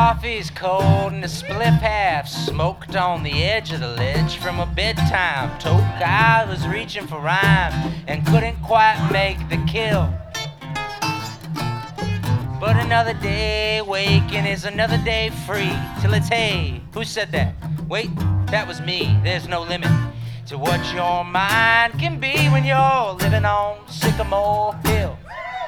coffee's cold and the spliff half smoked on the edge of the ledge from a bedtime toke. I was reaching for rhyme and couldn't quite make the kill. But another day waking is another day free till it's hey. Who said that? Wait, that was me. There's no limit to what your mind can be when you're living on Sycamore Hill.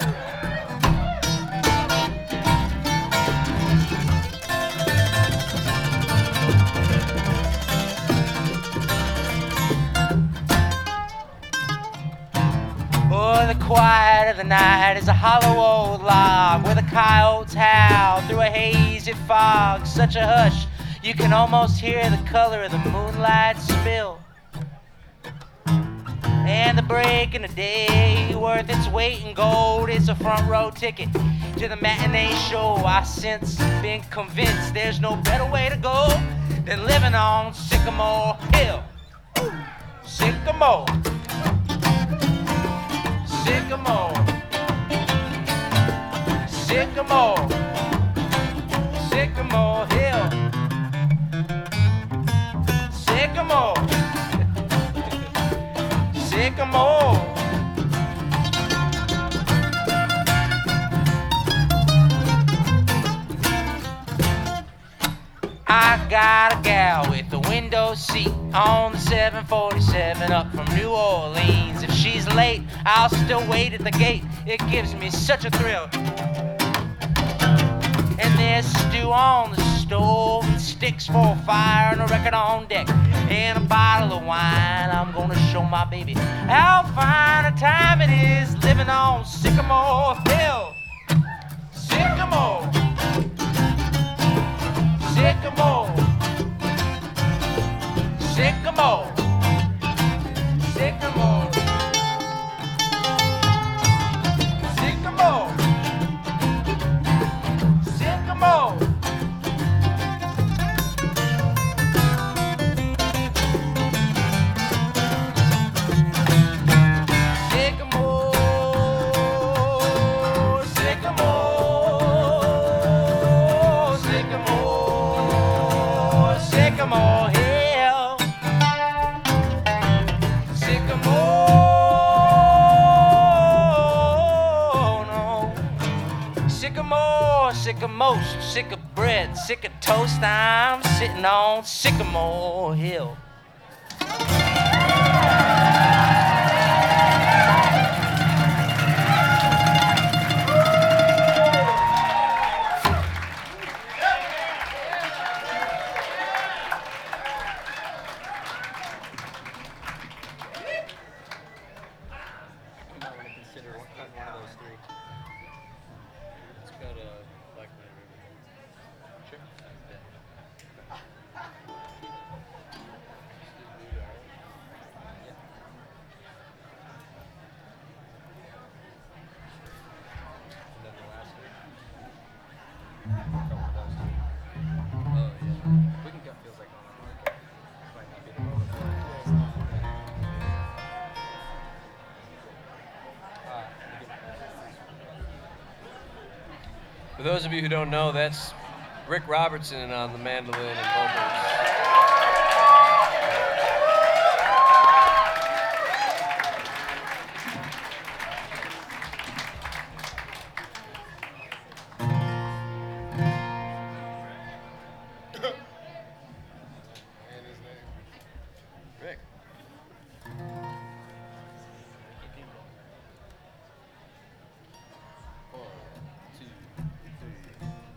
Oh, the quiet of the night is a hollow old log where the coyotes howl through a hazy fog. Such a hush, you can almost hear the color of the moonlight spill. And the break in the day, worth its weight in gold, is a front row ticket to the matinee show. I since been convinced there's no better way to go than living on Sycamore Hill. Sycamore. Sycamore, Sycamore, Sycamore Hill, Sycamore, Sycamore. I got a gal with a window seat on the 747 up from New Orleans. If she's late, I'll still wait at the gate. It gives me such a thrill. And there's stew on the stove and sticks for a fire and a record on deck and a bottle of wine. I'm gonna show my baby how fine a time it is living on Sycamore Hill. Sycamore. Sycamore, Sycamore, Sycamore, Sycamore, Sycamore. Sycamore Hill, Sycamore, no. Sycamore, sick of most, sick of bread, sick of toast. I'm sitting on Sycamore Hill. For those of you who don't know, that's Rick Robertson on the mandolin and vocals.